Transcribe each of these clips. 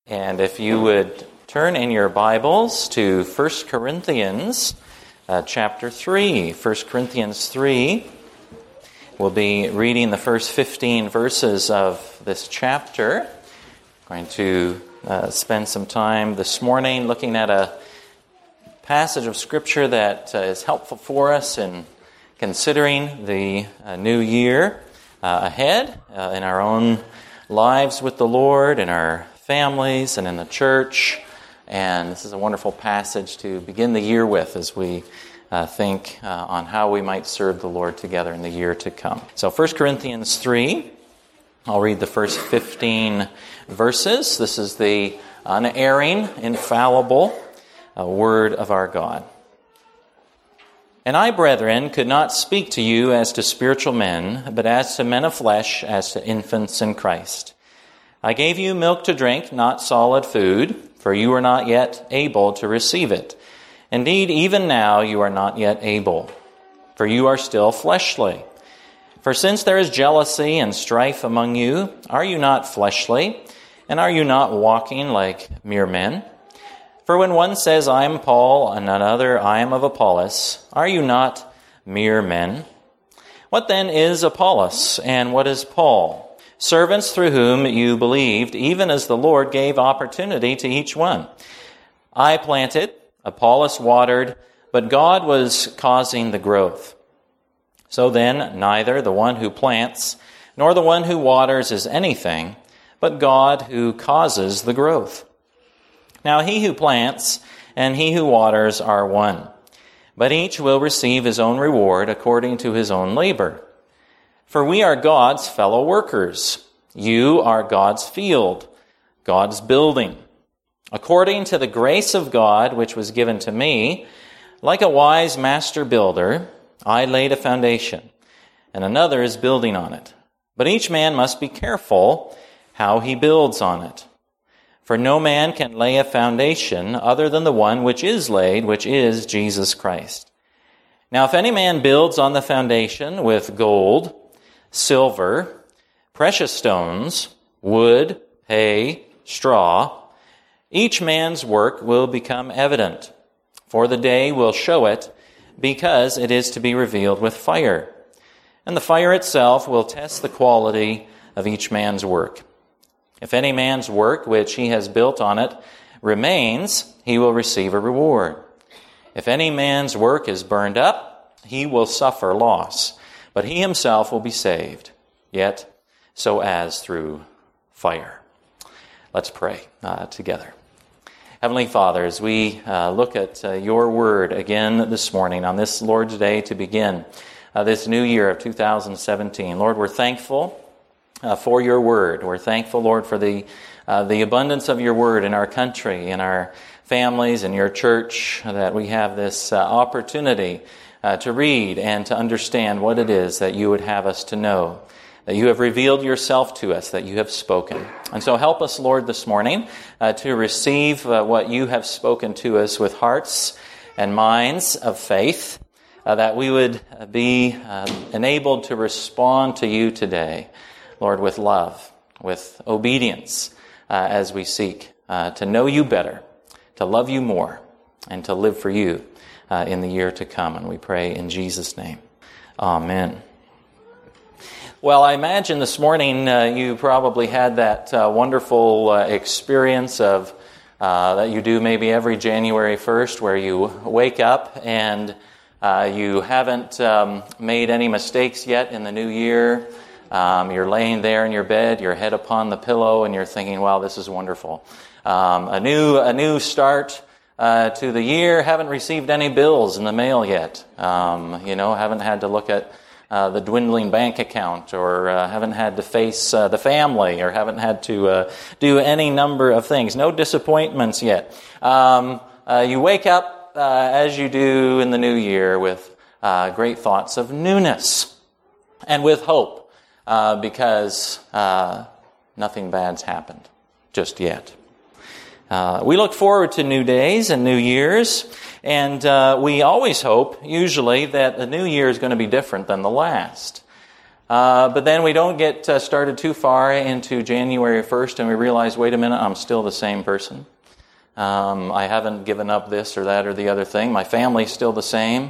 And if you would turn in your Bibles to 1 Corinthians chapter 3. 1 Corinthians 3. We'll be reading the first 15 verses of this chapter. I'm going to spend some time this morning looking at a passage of Scripture that is helpful for us in considering the new year ahead in our own lives with the Lord, in our families, and in the church. And this is a wonderful passage to begin the year with as we think on how we might serve the Lord together in the year to come. So 1 Corinthians 3, I'll read the first 15 verses. This is the unerring, infallible word of our God. And I, brethren, could not speak to you as to spiritual men, but as to men of flesh, as to infants in Christ. I gave you milk to drink, not solid food, for you are not yet able to receive it. Indeed, even now you are not yet able, for you are still fleshly. For since there is jealousy and strife among you, are you not fleshly? And are you not walking like mere men? For when one says, I am Paul, and another, I am of Apollos, are you not mere men? What then is Apollos, and what is Paul? Servants through whom you believed, even as the Lord gave opportunity to each one. I planted, Apollos watered, but God was causing the growth. So then, neither the one who plants nor the one who waters is anything, but God who causes the growth. Now he who plants and he who waters are one, but each will receive his own reward according to his own labor. For we are God's fellow workers. You are God's field, God's building. According to the grace of God which was given to me, like a wise master builder, I laid a foundation, and another is building on it. But each man must be careful how he builds on it. For no man can lay a foundation other than the one which is laid, which is Jesus Christ. Now if any man builds on the foundation with gold, silver, precious stones, wood, hay, straw, each man's work will become evident, for the day will show it, because it is to be revealed with fire. And the fire itself will test the quality of each man's work. If any man's work which he has built on it remains, he will receive a reward. If any man's work is burned up, he will suffer loss, but he himself will be saved, yet so as through fire. Let's pray together. Heavenly Father, as we look at your word again this morning on this Lord's Day to begin this new year of 2017, Lord, we're thankful for your word. We're thankful, Lord, for the abundance of your word in our country, in our families, in your church, that we have this opportunity to read and to understand what it is that you would have us to know, that you have revealed yourself to us, that you have spoken. And so help us, Lord, this morning to receive what you have spoken to us with hearts and minds of faith, that we would be enabled to respond to you today, Lord, with love, with obedience, as we seek to know you better, to love you more, and to live for you in the year to come. And we pray in Jesus' name. Amen. Well, I imagine this morning you probably had that wonderful experience of that you do maybe every January 1st, where you wake up and you haven't made any mistakes yet in the new year. You're laying there in your bed, your head upon the pillow, and you're thinking, wow, this is wonderful. A new start to the year. Haven't received any bills in the mail yet. Haven't had to look at the dwindling bank account, or haven't had to face the family, or haven't had to do any number of things. No disappointments yet. You wake up as you do in the new year with great thoughts of newness and with hope, because nothing bad's happened just yet. We look forward to new days and new years, and we always hope, usually, that the new year is going to be different than the last. But then we don't get started too far into January 1st and we realize, wait a minute, I'm still the same person. I haven't given up this or that or the other thing. My family's still the same.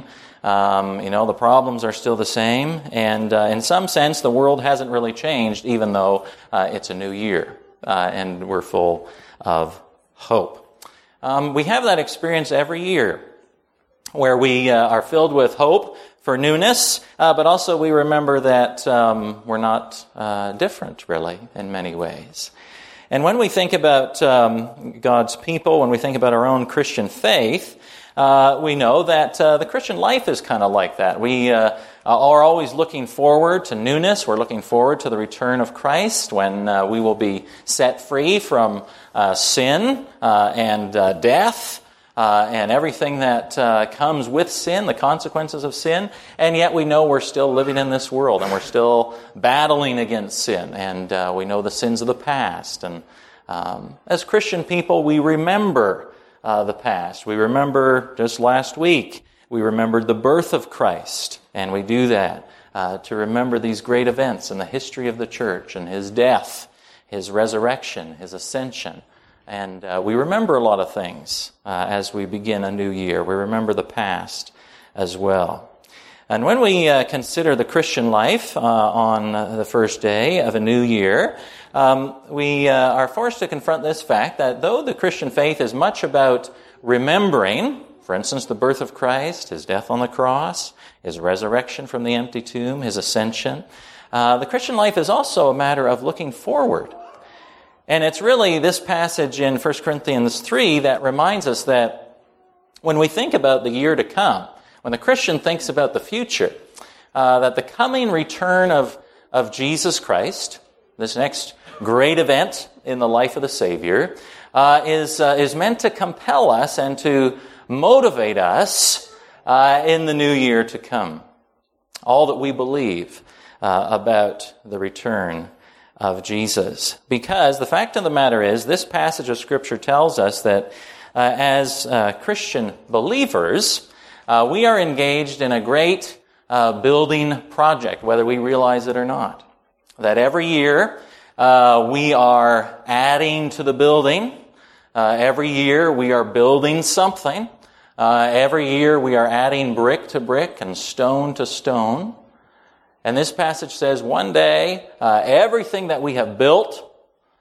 The problems are still the same. And in some sense, the world hasn't really changed, even though it's a new year and we're full of hope. We have that experience every year where we are filled with hope for newness, but also we remember that we're not different, really, in many ways. And when we think about God's people, when we think about our own Christian faith, we know that the Christian life is kind of like that. We are always looking forward to newness. We're looking forward to the return of Christ when we will be set free from sin and death. And everything that comes with sin, the consequences of sin, and yet we know we're still living in this world, and we're still battling against sin, and we know the sins of the past. And as Christian people, we remember the past. We remember, just last week, we remembered the birth of Christ, and we do that to remember these great events in the history of the church, and His death, His resurrection, His ascension. And we remember a lot of things as we begin a new year. We remember the past as well. And when we consider the Christian life on the first day of a new year, we are forced to confront this fact that though the Christian faith is much about remembering, for instance, the birth of Christ, His death on the cross, His resurrection from the empty tomb, His ascension, the Christian life is also a matter of looking forward. And it's really this passage in 1 Corinthians 3 that reminds us that when we think about the year to come, when the Christian thinks about the future, that the coming return of Jesus Christ, this next great event in the life of the Savior, is meant to compel us and to motivate us in the new year to come. All that we believe about the return of Jesus. Because the fact of the matter is, this passage of Scripture tells us that as Christian believers, we are engaged in a great building project, whether we realize it or not. That every year we are adding to the building. Every year we are building something. Every year we are adding brick to brick and stone to stone. And this passage says one day, everything that we have built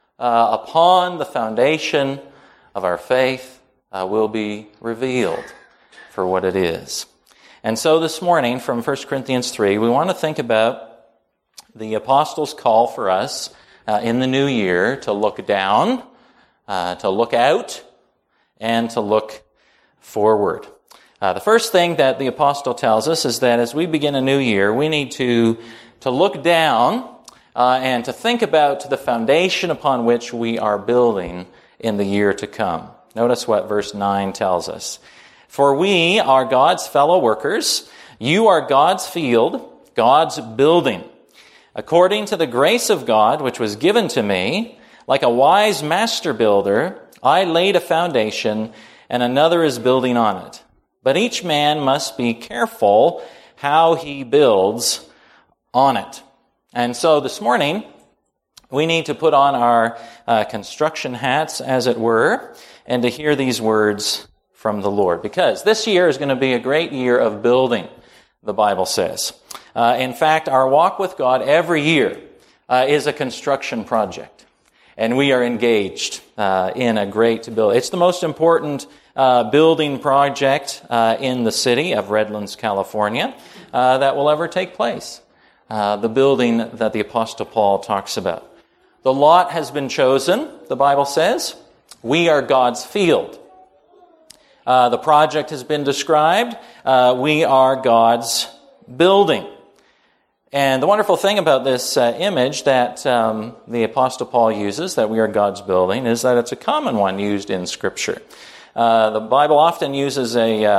upon the foundation of our faith will be revealed for what it is. And so this morning from 1 Corinthians 3, we want to think about the apostles' call for us in the new year to look down, to look out, and to look forward. The first thing that the apostle tells us is that as we begin a new year, we need to look down and to think about the foundation upon which we are building in the year to come. Notice what verse 9 tells us. For we are God's fellow workers. You are God's field, God's building. According to the grace of God which was given to me, like a wise master builder, I laid a foundation and another is building on it. But each man must be careful how he builds on it. And so this morning, we need to put on our construction hats, as it were, and to hear these words from the Lord. Because this year is going to be a great year of building, the Bible says. In fact, our walk with God every year is a construction project. And we are engaged in a great build. It's the most important building project in the city of Redlands, California, that will ever take place. The building that the Apostle Paul talks about. The lot has been chosen, the Bible says. We are God's field. The project has been described. We are God's building. And the wonderful thing about this image that the Apostle Paul uses, that we are God's building, is that it's a common one used in Scripture. The Bible often uses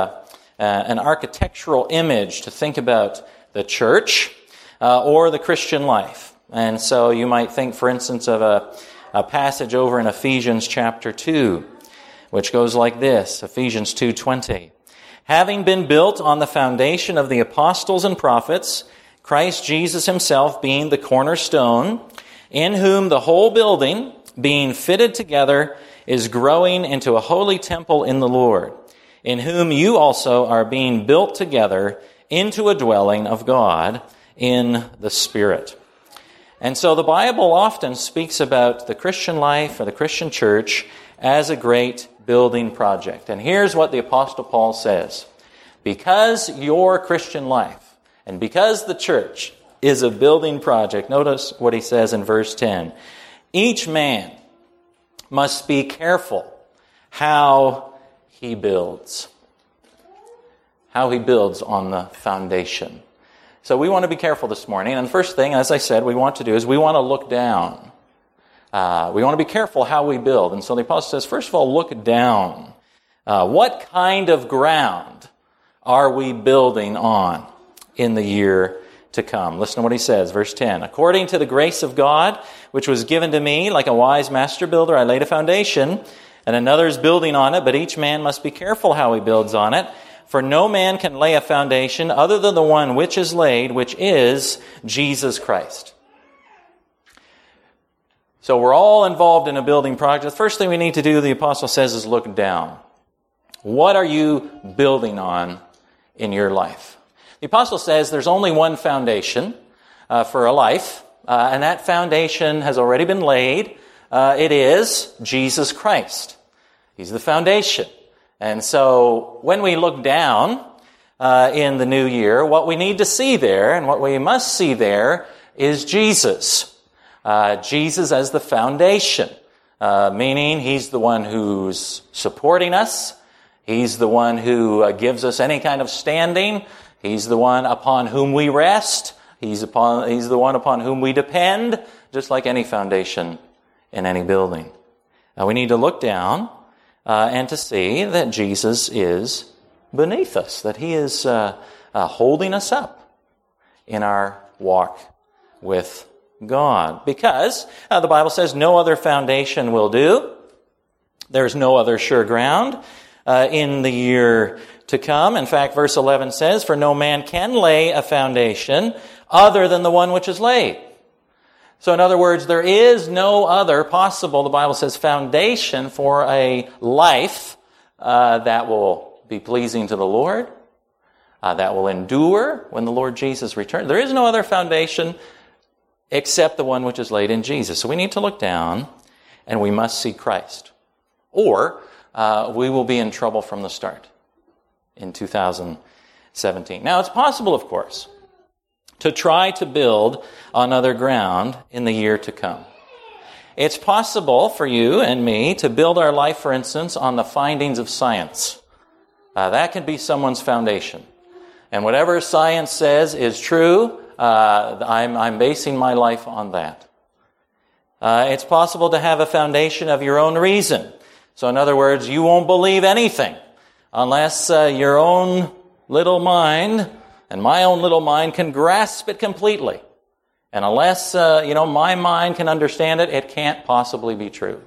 an architectural image to think about the church or the Christian life. And so you might think, for instance, of a passage over in Ephesians chapter 2, which goes like this, Ephesians 2:20. Having been built on the foundation of the apostles and prophets, Christ Jesus himself being the cornerstone, in whom the whole building, being fitted together, is growing into a holy temple in the Lord, in whom you also are being built together into a dwelling of God in the Spirit. And so the Bible often speaks about the Christian life or the Christian church as a great building project. And here's what the Apostle Paul says. Because your Christian life and because the church is a building project, notice what he says in verse 10. Each man must be careful how he builds. How he builds on the foundation. So we want to be careful this morning. And the first thing, as I said, we want to do is we want to look down. We want to be careful how we build. And so the apostle says, first of all, look down. What kind of ground are we building on in the year to come? Listen to what he says, verse 10. According to the grace of God, which was given to me, like a wise master builder, I laid a foundation, and another is building on it, but each man must be careful how he builds on it. For no man can lay a foundation other than the one which is laid, which is Jesus Christ. So we're all involved in a building project. The first thing we need to do, the apostle says, is look down. What are you building on in your life? The apostle says there's only one foundation for a life, and that foundation has already been laid. It is Jesus Christ. He's the foundation. And so when we look down in the new year, what we need to see there and what we must see there is Jesus. Jesus as the foundation, meaning he's the one who's supporting us. He's the one who gives us any kind of standing. He's the one upon whom we rest. He's the one upon whom we depend, just like any foundation in any building. Now we need to look down and to see that Jesus is beneath us, that he is holding us up in our walk with God. Because the Bible says no other foundation will do. There's no other sure ground in the year to come. In fact, verse 11 says, for no man can lay a foundation other than the one which is laid. So in other words, there is no other possible, the Bible says, foundation for a life that will be pleasing to the Lord, that will endure when the Lord Jesus returns. There is no other foundation except the one which is laid in Jesus. So we need to look down and we must see Christ. Or we will be in trouble from the start in 2017. Now it's possible, of course, to try to build on other ground in the year to come. It's possible for you and me to build our life, for instance, on the findings of science. That can be someone's foundation. And whatever science says is true, I'm basing my life on that. It's possible to have a foundation of your own reason. So in other words, you won't believe anything unless your own little mind and my own little mind can grasp it completely. And unless, my mind can understand it, it can't possibly be true.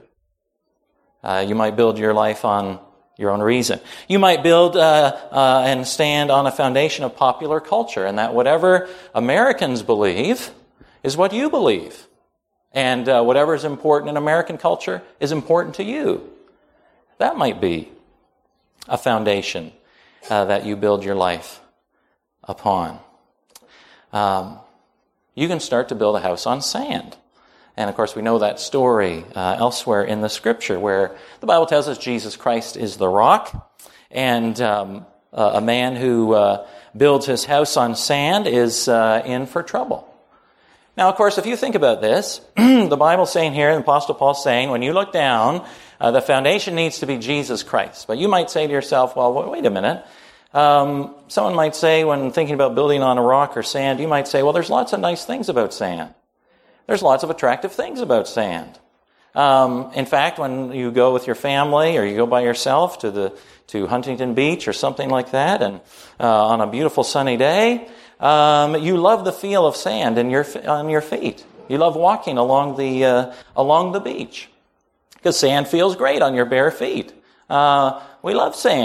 You might build your life on your own reason. You might build and stand on a foundation of popular culture, and that whatever Americans believe is what you believe. And whatever is important in American culture is important to you. That might be a foundation that you build your life upon. You can start to build a house on sand. And of course we know that story elsewhere in the scripture where the Bible tells us Jesus Christ is the rock, and a man who builds his house on sand is in for trouble. Now of course if you think about this, the Bible's saying here, the Apostle Paul's saying, when you look down, the foundation needs to be Jesus Christ. But you might say to yourself, well, wait a minute. Someone might say, when thinking about building on a rock or sand, you might say, well, there's lots of nice things about sand. There's lots of attractive things about sand. In fact, when you go with your family or you go by yourself to Huntington Beach or something like that, and on a beautiful sunny day, you love the feel of sand on your feet. You love walking along the beach because sand feels great on your bare feet. We love sand.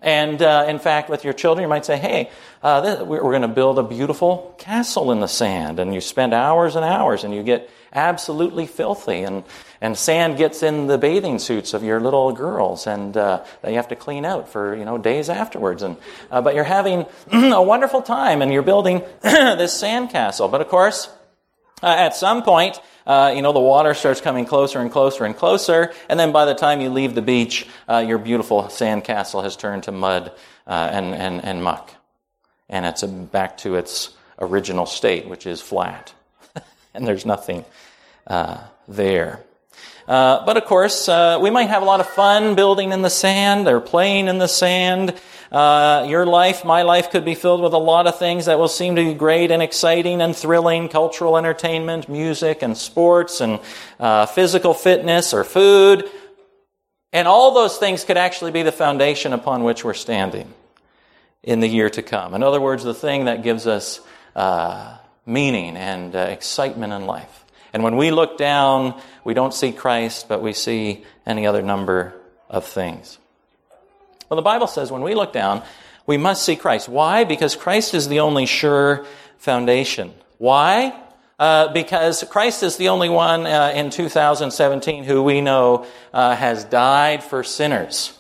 And in fact, with your children, you might say, hey, we're going to build a beautiful castle in the sand. And you spend hours and hours, and you get absolutely filthy. And sand gets in the bathing suits of your little girls, and that you have to clean out for days afterwards. But you're having a wonderful time, and you're building this sand castle. But of course, at some point, the water starts coming closer and closer and closer, and then by the time you leave the beach, your beautiful sand castle has turned to mud and muck. And it's back to its original state, which is flat. And there's nothing there. But of course, we might have a lot of fun building in the sand or playing in the sand. Your life, my life, could be filled with a lot of things that will seem to be great and exciting and thrilling: cultural entertainment, music and sports, and physical fitness or food. And all those things could actually be the foundation upon which we're standing in the year to come. In other words, the thing that gives us meaning and excitement in life. And when we look down, we don't see Christ, but we see any other number of things. Well, the Bible says when we look down, we must see Christ. Why? Because Christ is the only sure foundation. Why? Because Christ is the only one in 2017 who we know has died for sinners.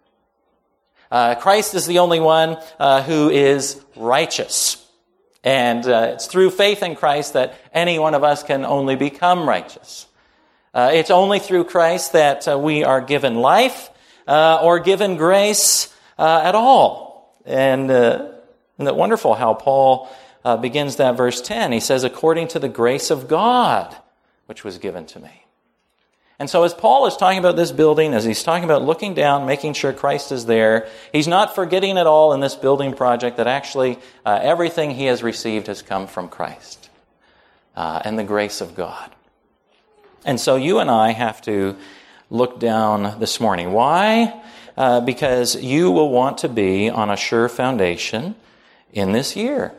Christ is the only one who is righteous. And it's through faith in Christ that any one of us can only become righteous. It's only through Christ that we are given life or given grace at all. And isn't it wonderful how Paul begins that verse 10? He says, according to the grace of God, which was given to me. And so as Paul is talking about this building, as he's talking about looking down, making sure Christ is there, he's not forgetting at all in this building project that actually everything he has received has come from Christ and the grace of God. And so you and I have to look down this morning. Why? Because you will want to be on a sure foundation in this year.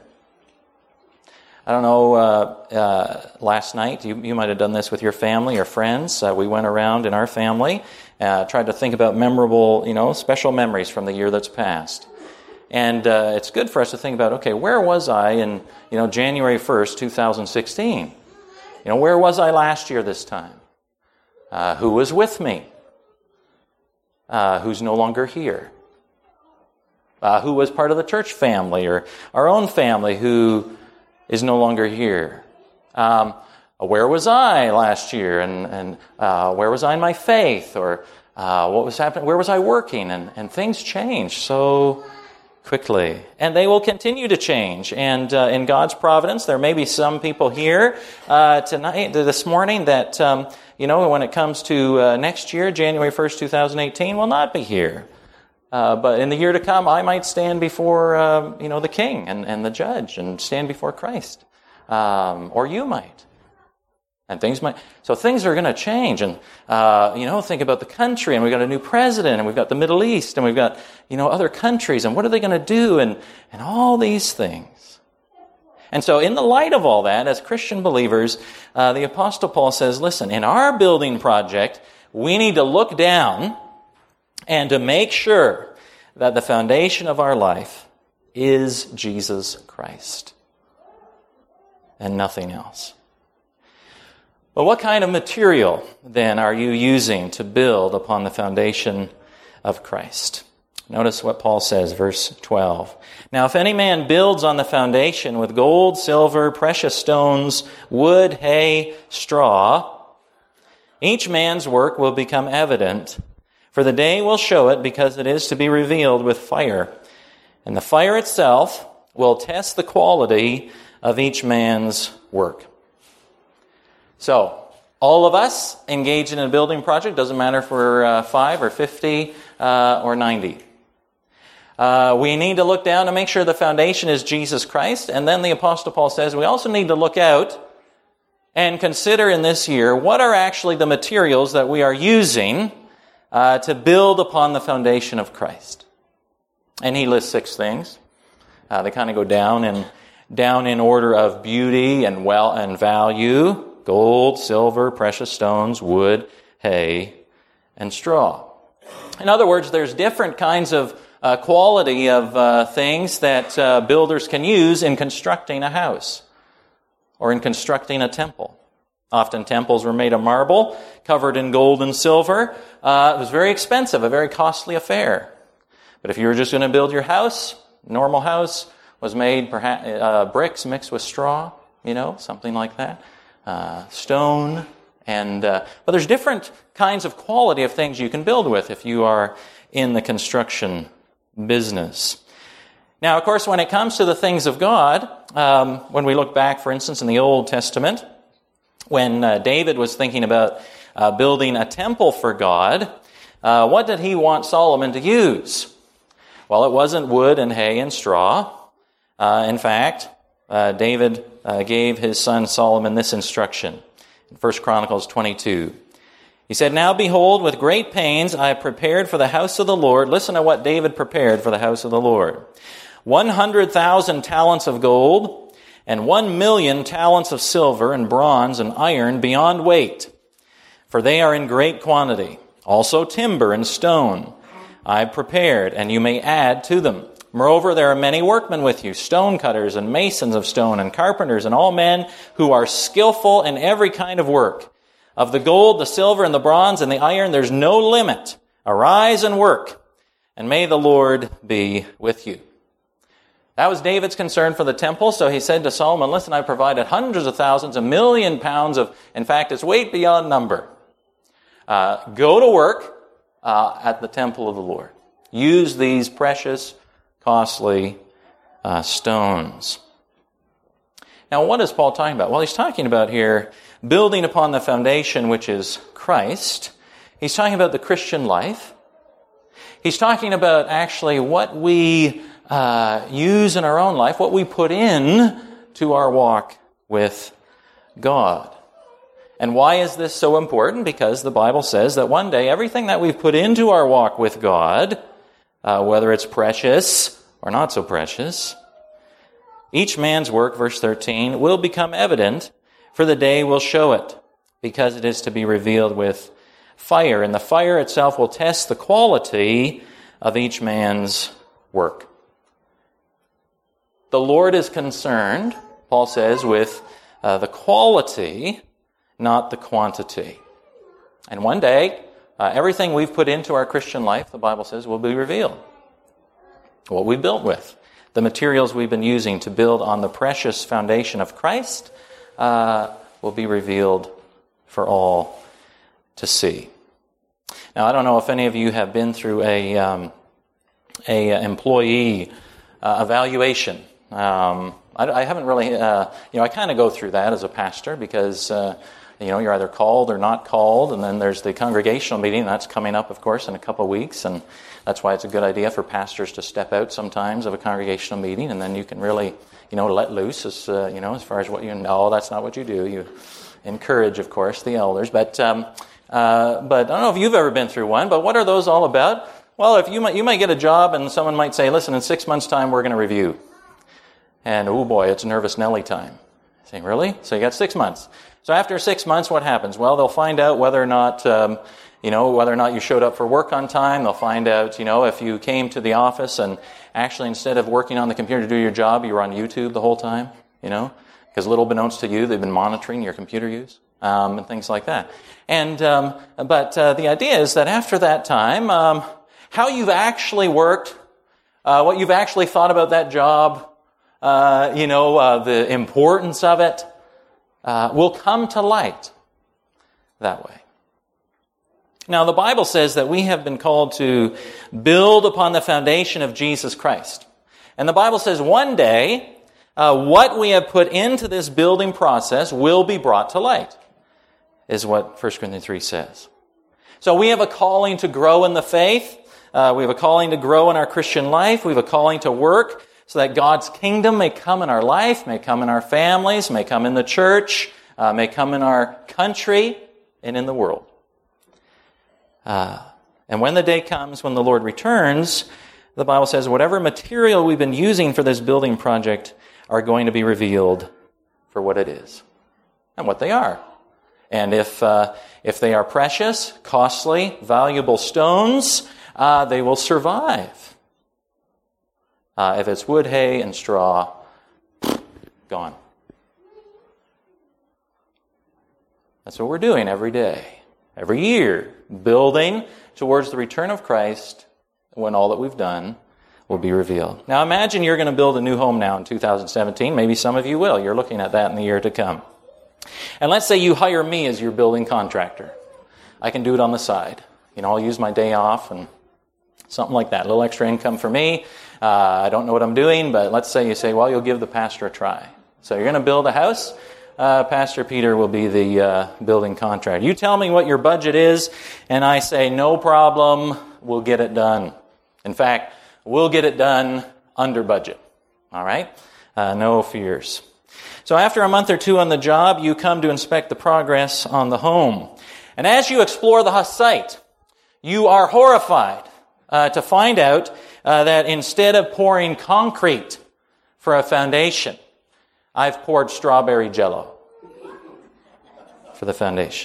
I don't know, last night, you might have done this with your family or friends. We went around in our family, tried to think about memorable, special memories from the year that's passed. And it's good for us to think about, okay, where was I in, January 1st, 2016? Where was I last year this time? Who was with me? Who's no longer here? Who was part of the church family or our own family who is no longer here? Where was I last year? And where was I in my faith? Or what was happening? Where was I working? And things change so quickly. And they will continue to change. And in God's providence, there may be some people here this morning that, when it comes to next year, January 1st, 2018, will not be here. But in the year to come, I might stand before, the king and the judge and stand before Christ. Or you might. And things are going to change. And, think about the country, and we've got a new president, and we've got the Middle East, and we've got, other countries, and what are they going to do, and all these things. And so in the light of all that, as Christian believers, the Apostle Paul says, listen, in our building project, we need to look down and to make sure that the foundation of our life is Jesus Christ and nothing else. But what kind of material, then, are you using to build upon the foundation of Christ? Notice what Paul says, verse 12. Now, if any man builds on the foundation with gold, silver, precious stones, wood, hay, straw, each man's work will become evident, for the day will show it, because it is to be revealed with fire. And the fire itself will test the quality of each man's work. So, all of us engaged in a building project, doesn't matter if we're 5 or 50 or 90. We need to look down and make sure the foundation is Jesus Christ. And then the Apostle Paul says we also need to look out and consider in this year what are actually the materials that we are using to build upon the foundation of Christ. And he lists 6 things. They kind of go down in order of beauty and value: gold, silver, precious stones, wood, hay, and straw. In other words, there's different kinds of quality of things that builders can use in constructing a house or in constructing a temple. Often temples were made of marble, covered in gold and silver. It was very expensive, a very costly affair. But if you were just going to build your house, normal house was made perhaps bricks mixed with straw, something like that, stone, but there's different kinds of quality of things you can build with if you are in the construction business. Now, of course, when it comes to the things of God, when we look back, for instance, in the Old Testament, when David was thinking about building a temple for God, what did he want Solomon to use? Well, it wasn't wood and hay and straw. In fact, David gave his son Solomon this instruction in 1 Chronicles 22. He said, "Now behold, with great pains I have prepared for the house of the Lord." Listen to what David prepared for the house of the Lord. 100,000 talents of gold and 1,000,000 talents of silver and bronze and iron beyond weight, for they are in great quantity. Also timber and stone I have prepared, and you may add to them. Moreover, there are many workmen with you, stone cutters and masons of stone and carpenters and all men who are skillful in every kind of work. Of the gold, the silver, and the bronze, and the iron, there's no limit. Arise and work, and may the Lord be with you. That was David's concern for the temple, so he said to Solomon, listen, I provided hundreds of thousands, 1,000,000 pounds of, in fact, it's weight beyond number. Go to work at the temple of the Lord. Use these precious, costly stones. Now, what is Paul talking about? Well, he's talking about here building upon the foundation which is Christ. He's talking about the Christian life. He's talking about actually what we use in our own life, what we put in to our walk with God. And why is this so important? Because the Bible says that one day everything that we've put into our walk with God, whether it's precious or not so precious, each man's work, verse 13, will become evident, for the day will show it, because it is to be revealed with fire. And the fire itself will test the quality of each man's work. The Lord is concerned, Paul says, with the quality, not the quantity. And one day, everything we've put into our Christian life, the Bible says, will be revealed. What we built with. The materials we've been using to build on the precious foundation of Christ will be revealed for all to see. Now, I don't know if any of you have been through a employee evaluation. I haven't really, I kind of go through that as a pastor because, you're either called or not called, and then there's the congregational meeting. That's coming up, of course, in a couple of weeks, and that's why it's a good idea for pastors to step out sometimes of a congregational meeting, and then you can really, let loose as far as what you know. That's not what you do. You encourage, of course, the elders. But I don't know if you've ever been through one, but what are those all about? Well, if you might get a job and someone might say, listen, in 6 months' time, we're going to review. And, oh boy, it's nervous Nelly time. Saying, really? So you got 6 months. So after 6 months, what happens? Well, they'll find out whether or not, whether or not you showed up for work on time. They'll find out, if you came to the office and actually instead of working on the computer to do your job, you were on YouTube the whole time, because little beknownst to you, they've been monitoring your computer use, and things like that. And, but the idea is that after that time, how you've actually worked, what you've actually thought about that job, the importance of it, will come to light that way. Now, the Bible says that we have been called to build upon the foundation of Jesus Christ. And the Bible says one day, what we have put into this building process will be brought to light, is what 1 Corinthians 3 says. So we have a calling to grow in the faith. We have a calling to grow in our Christian life. We have a calling to work so that God's kingdom may come in our life, may come in our families, may come in the church, may come in our country and in the world. And when the day comes when the Lord returns, the Bible says whatever material we've been using for this building project are going to be revealed for what it is and what they are. And if they are precious, costly, valuable stones, they will survive If it's wood, hay, and straw, gone. That's what we're doing every day, every year, building towards the return of Christ when all that we've done will be revealed. Now imagine you're going to build a new home now in 2017. Maybe some of you will. You're looking at that in the year to come. And let's say you hire me as your building contractor. I can do it on the side. I'll use my day off and something like that. A little extra income for me. I don't know what I'm doing, but let's say you say, well, you'll give the pastor a try. So you're going to build a house. Pastor Peter will be the building contractor. You tell me what your budget is, and I say, no problem, we'll get it done. In fact, we'll get it done under budget. All right? No fears. So after a month or two on the job, you come to inspect the progress on the home. And as you explore the site, you are horrified to find out that instead of pouring concrete for a foundation, I've poured strawberry jello for the foundation.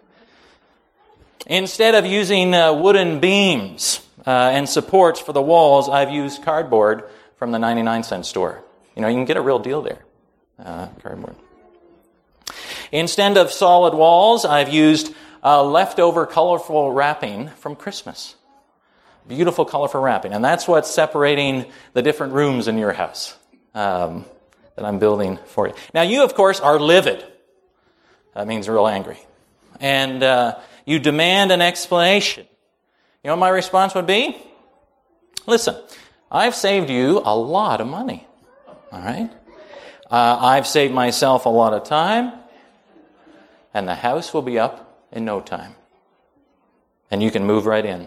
Instead of using wooden beams and supports for the walls, I've used cardboard from the 99-cent store. You can get a real deal there. Cardboard. Instead of solid walls, I've used leftover colorful wrapping from Christmas. Beautiful colorful wrapping. And that's what's separating the different rooms in your house that I'm building for you. Now you, of course, are livid. That means real angry. And you demand an explanation. You know what my response would be? Listen, I've saved you a lot of money. All right? I've saved myself a lot of time. And the house will be up in no time. And you can move right in.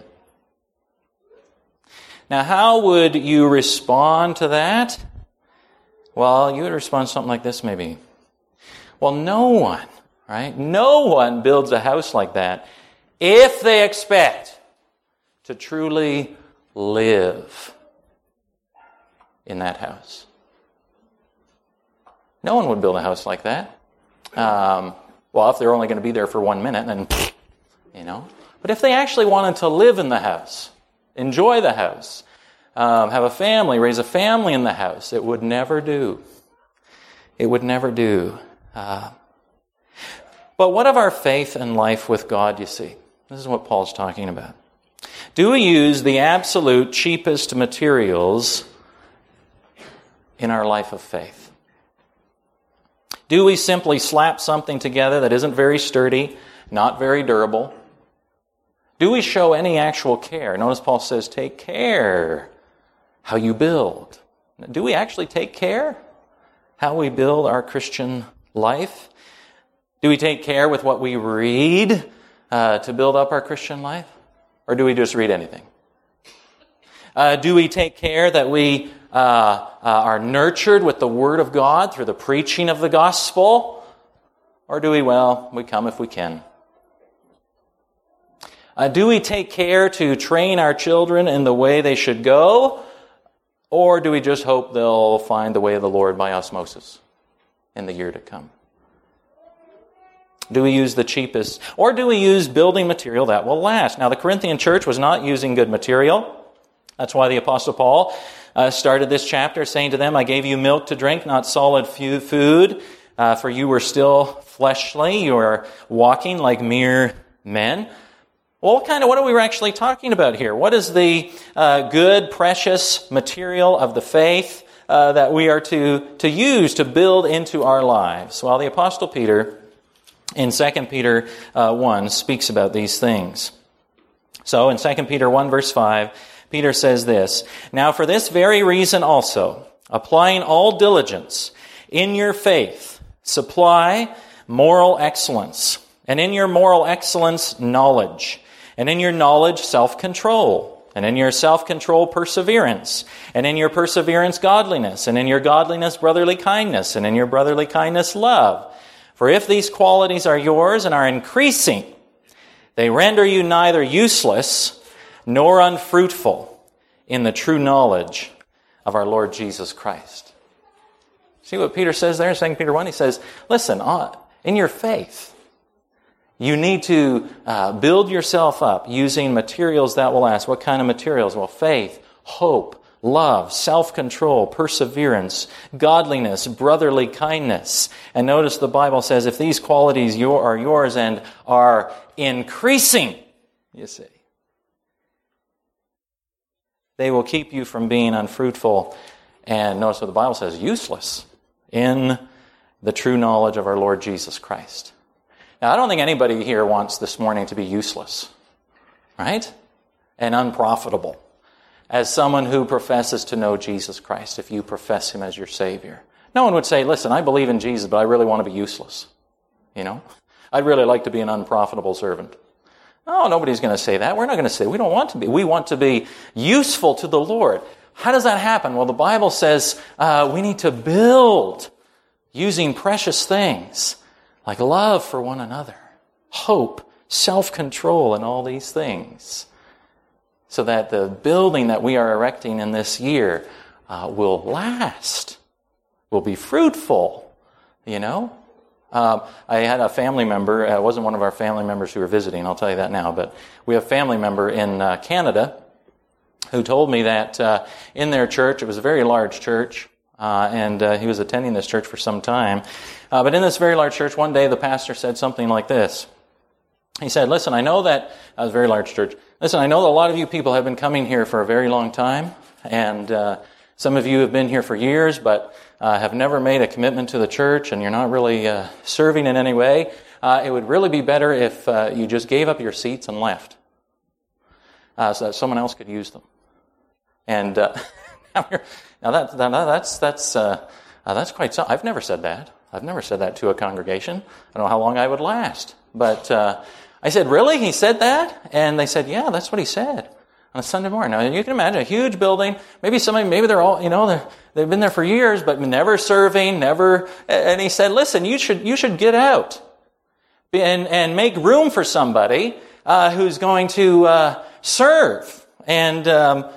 Now, how would you respond to that? Well, you would respond something like this maybe. Well, no one, right? No one builds a house like that if they expect to truly live in that house. No one would build a house like that. Well, if they're only going to be there for 1 minute, then, But if they actually wanted to live in the house, enjoy the house, have a family, raise a family in the house, it would never do. It would never do. But what of our faith and life with God, you see? This is what Paul's talking about. Do we use the absolute cheapest materials in our life of faith? Do we simply slap something together that isn't very sturdy, not very durable? Do we show any actual care? Notice Paul says, take care how you build. Do we actually take care how we build our Christian life? Do we take care with what we read to build up our Christian life? Or do we just read anything? Do we take care that we are nurtured with the Word of God through the preaching of the gospel? Or do we come if we can? Do we take care to train our children in the way they should go? Or do we just hope they'll find the way of the Lord by osmosis in the year to come? Do we use the cheapest? Or do we use building material that will last? Now, the Corinthian church was not using good material. That's why the Apostle Paul started this chapter saying to them, I gave you milk to drink, not solid food, for you were still fleshly. You are walking like mere men. Well, what are we actually talking about here? What is the good, precious material of the faith that we are to use to build into our lives? Well, the Apostle Peter, in 2 Peter 1, speaks about these things. So, in 2 Peter 1, verse 5, Peter says this, Now for this very reason also, applying all diligence, in your faith, supply moral excellence, and in your moral excellence, knowledge, and in your knowledge, self-control, and in your self-control, perseverance, and in your perseverance, godliness, and in your godliness, brotherly kindness, and in your brotherly kindness, love. For if these qualities are yours and are increasing, they render you neither useless nor unfruitful in the true knowledge of our Lord Jesus Christ. See what Peter says there in 2 Peter 1? He says, listen, in your faith, you need to build yourself up using materials that will last. What kind of materials? Well, faith, hope, love, self-control, perseverance, godliness, brotherly kindness. And notice the Bible says if these qualities are yours and are increasing, you see, they will keep you from being unfruitful and, notice what the Bible says, useless in the true knowledge of our Lord Jesus Christ. Now, I don't think anybody here wants this morning to be useless, right? And unprofitable. As someone who professes to know Jesus Christ, if you profess Him as your Savior. No one would say, listen, I believe in Jesus, but I really want to be useless. I'd really like to be an unprofitable servant. No, nobody's going to say that. We're not going to say we don't want to be. We want to be useful to the Lord. How does that happen? Well, the Bible says we need to build using precious things like love for one another, hope, self-control, and all these things, so that the building that we are erecting in this year will last, will be fruitful, I had a family member, it wasn't one of our family members who were visiting, I'll tell you that now, but we have a family member in Canada who told me that in their church, it was a very large church, and he was attending this church for some time, but in this very large church, one day the pastor said something like this. He said, listen, I know that, was a very large church, listen, I know that a lot of you people have been coming here for a very long time, and some of you have been here for years, but have never made a commitment to the church, and you're not really serving in any way. It would really be better if you just gave up your seats and left, so that someone else could use them. And now that's quite something. I've never said that. I've never said that to a congregation. I don't know how long I would last. But I said, really? He said that? And they said, yeah, that's what he said on a Sunday morning. Now, you can imagine a huge building. Maybe they're all, they've been there for years, but never serving, never. And he said, listen, you should get out and make room for somebody who's going to serve and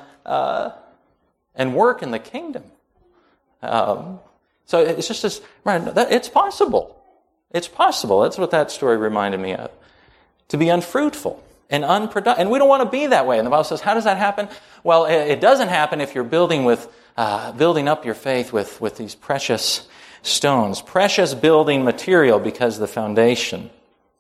work in the kingdom. So it's just this, it's possible. It's possible. That's what that story reminded me of. To be unfruitful and unproductive. And we don't want to be that way. And the Bible says, how does that happen? Well, it doesn't happen if you're building up your faith with these precious stones. Precious building material because the foundation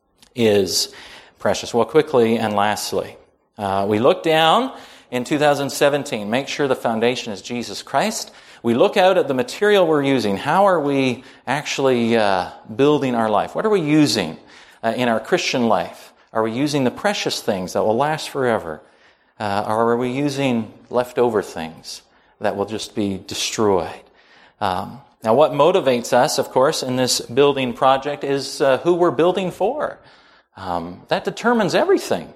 is precious. Well, quickly and lastly, we look down in 2017. Make sure the foundation is Jesus Christ. We look out at the material we're using. How are we actually building our life? What are we using in our Christian life? Are we using the precious things that will last forever? Or are we using leftover things that will just be destroyed? Now, what motivates us, of course, in this building project is who we're building for. That determines everything.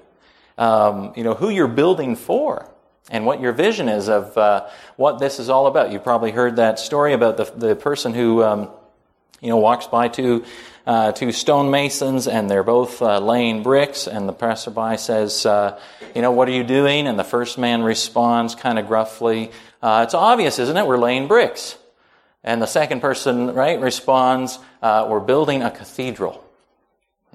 Who you're building for and what your vision is of what this is all about. You probably heard that story about the person who walks by two stonemasons, and they're both laying bricks, and the passerby says, what are you doing? And the first man responds kind of gruffly, it's obvious, isn't it? We're laying bricks. And the second person, responds, we're building a cathedral. You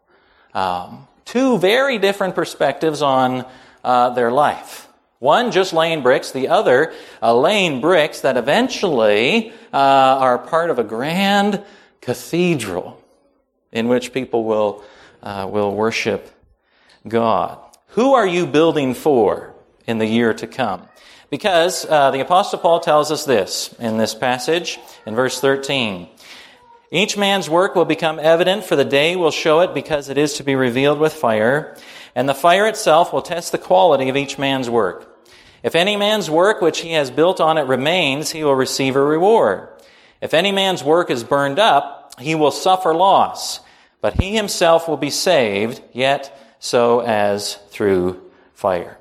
see. Two very different perspectives on their life. One just laying bricks, the other laying bricks that eventually are part of a grand cathedral in which people will worship God. Who are you building for in the year to come? Because the Apostle Paul tells us this in this passage in verse 13. Each man's work will become evident, for the day will show it, because it is to be revealed with fire. And the fire itself will test the quality of each man's work. If any man's work which he has built on it remains, he will receive a reward. If any man's work is burned up, he will suffer loss, but he himself will be saved, yet so as through fire.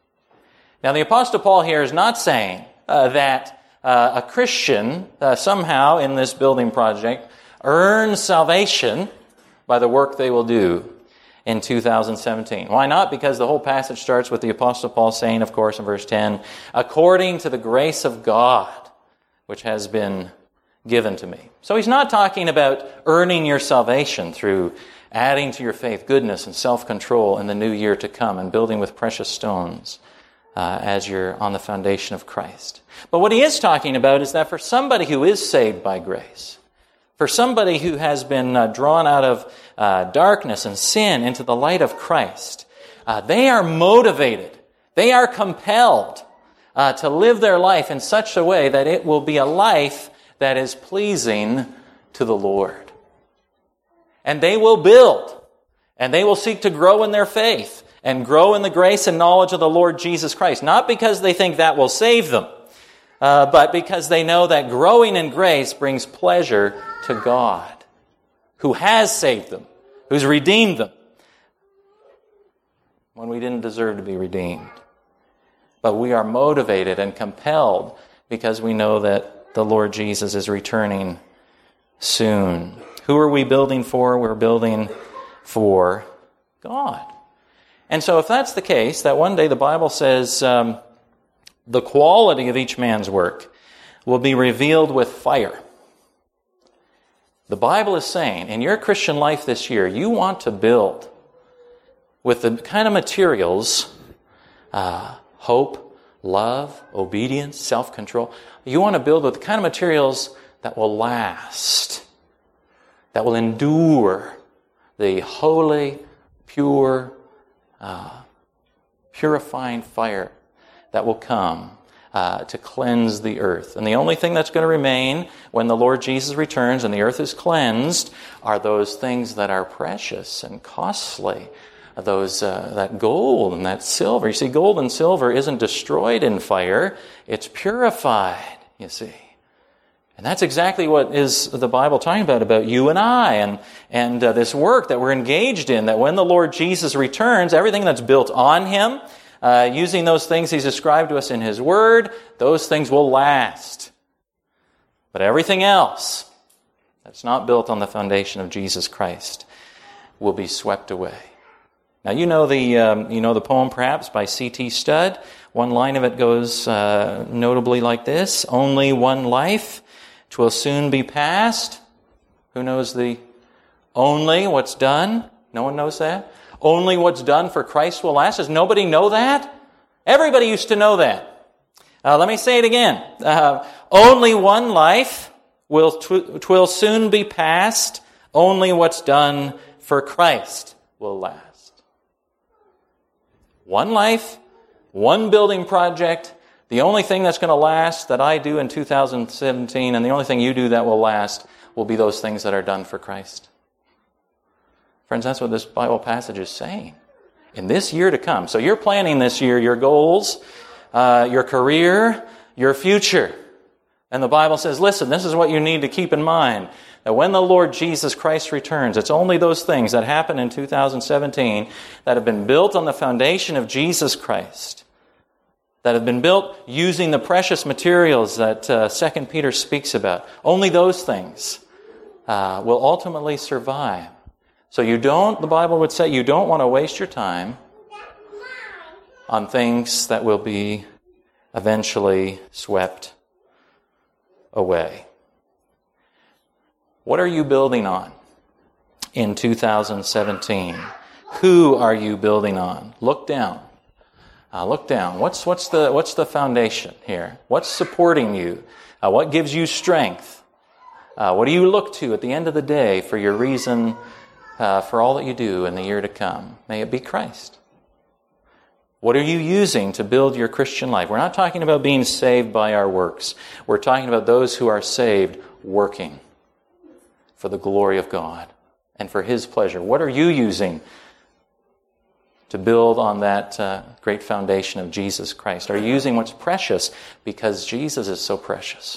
Now, the Apostle Paul here is not saying that a Christian somehow in this building project earns salvation by the work they will do in 2017. Why not? Because the whole passage starts with the Apostle Paul saying, of course, in verse 10, according to the grace of God, which has been given to me. So he's not talking about earning your salvation through adding to your faith goodness and self-control in the new year to come and building with precious stones. as you're on the foundation of Christ. But what he is talking about is that for somebody who is saved by grace, for somebody who has been drawn out of darkness and sin into the light of Christ, they are motivated, they are compelled to live their life in such a way that it will be a life that is pleasing to the Lord. And they will build, and they will seek to grow in their faith and grow in the grace and knowledge of the Lord Jesus Christ. Not because they think that will save them, but because they know that growing in grace brings pleasure to God, who has saved them, who's redeemed them, when we didn't deserve to be redeemed. But we are motivated and compelled because we know that the Lord Jesus is returning soon. Who are we building for? We're building for God. And so if that's the case, that one day the Bible says the quality of each man's work will be revealed with fire. The Bible is saying, in your Christian life this year, you want to build with the kind of materials, hope, love, obedience, self-control. You want to build with the kind of materials that will last, that will endure the holy, pure, purifying fire that will come to cleanse the earth. And the only thing that's going to remain when the Lord Jesus returns and the earth is cleansed are those things that are precious and costly, those that gold and that silver. You see, gold and silver isn't destroyed in fire, it's purified, you see. And that's exactly what is the Bible talking about you and I, and this work that we're engaged in, that when the Lord Jesus returns, everything that's built on Him, using those things He's described to us in His Word, those things will last. But everything else that's not built on the foundation of Jesus Christ will be swept away. Now you know the poem perhaps by C.T. Studd. One line of it goes notably like this: "Only one life, 'twill soon be past." Who knows the only what's done? No one knows that. Only what's done for Christ will last. Does nobody know that? Everybody used to know that. Let me say it again. Only one life, 'twill soon be past. Only what's done for Christ will last. One life, one building project. The only thing that's going to last that I do in 2017, and the only thing you do that will last, will be those things that are done for Christ. Friends, that's what this Bible passage is saying. In this year to come. So you're planning this year your goals, your career, your future. And the Bible says, listen, this is what you need to keep in mind. That when the Lord Jesus Christ returns, it's only those things that happen in 2017 that have been built on the foundation of Jesus Christ, that have been built using the precious materials that 2 Peter speaks about. Only those things will ultimately survive. So the Bible would say, you don't want to waste your time on things that will be eventually swept away. What are you building on in 2017? Who are you building on? Look down. Look down. What's the foundation here? What's supporting you? What gives you strength? What do you look to at the end of the day for your reason for all that you do in the year to come? May it be Christ. What are you using to build your Christian life? We're not talking about being saved by our works. We're talking about those who are saved working for the glory of God and for His pleasure. What are you using to build on that great foundation of Jesus Christ? Are you using what's precious because Jesus is so precious?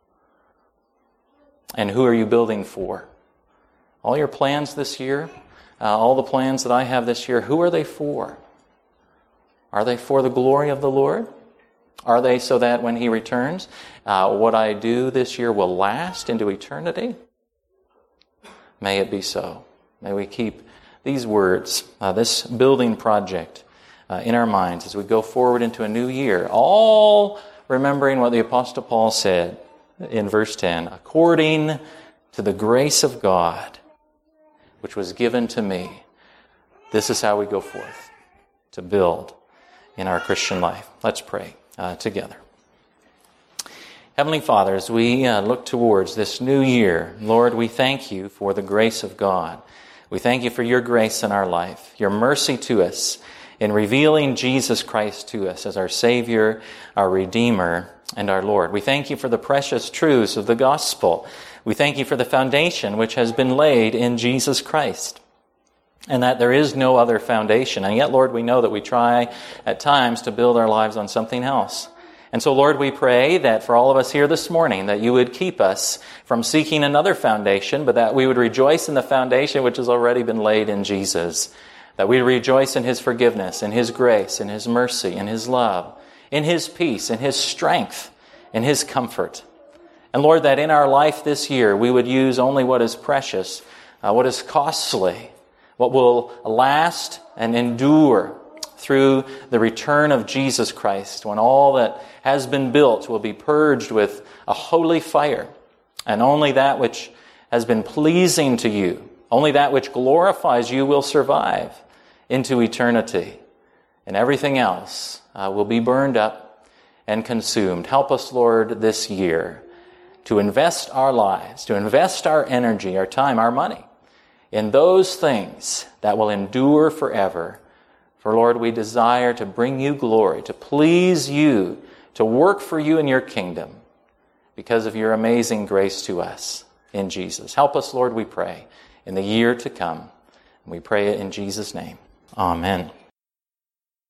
And who are you building for? All your plans this year, all the plans that I have this year, who are they for? Are they for the glory of the Lord? Are they so that when He returns, what I do this year will last into eternity? May it be so. May we keep these words, this building project in our minds as we go forward into a new year, all remembering what the Apostle Paul said in verse 10, according to the grace of God, which was given to me. This is how we go forth to build in our Christian life. Let's pray together. Heavenly Father, as we look towards this new year, Lord, we thank you for the grace of God. We thank you for your grace in our life, your mercy to us in revealing Jesus Christ to us as our Savior, our Redeemer, and our Lord. We thank you for the precious truths of the gospel. We thank you for the foundation which has been laid in Jesus Christ, and that there is no other foundation. And yet, Lord, we know that we try at times to build our lives on something else. And so, Lord, we pray that for all of us here this morning, that you would keep us from seeking another foundation, but that we would rejoice in the foundation which has already been laid in Jesus. That we rejoice in his forgiveness, in his grace, in his mercy, in his love, in his peace, in his strength, in his comfort. And Lord, that in our life this year, we would use only what is precious, what is costly, what will last and endure through the return of Jesus Christ, when all that has been built will be purged with a holy fire, and only that which has been pleasing to you, only that which glorifies you will survive into eternity, and everything else will be burned up and consumed. Help us, Lord, this year to invest our lives, to invest our energy, our time, our money in those things that will endure forever. For, Lord, we desire to bring you glory, to please you, to work for you in your kingdom because of your amazing grace to us in Jesus. Help us, Lord, we pray, in the year to come. And we pray it in Jesus' name. Amen.